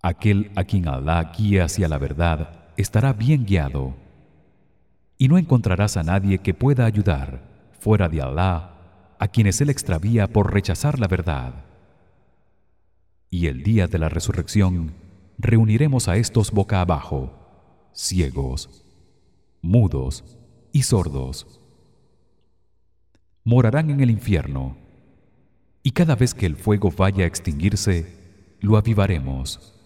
Aquel a quien Alá guíe hacia la verdad estará bien guiado, y no encontrarás a nadie que pueda ayudar fuera de Alá a quienes él extravía por rechazar la verdad. Y el día de la resurrección reuniremos a estos boca abajo, ciegos, mudos y sordos. Morarán en el infierno, y cada vez que el fuego vaya a extinguirse, lo avivaremos.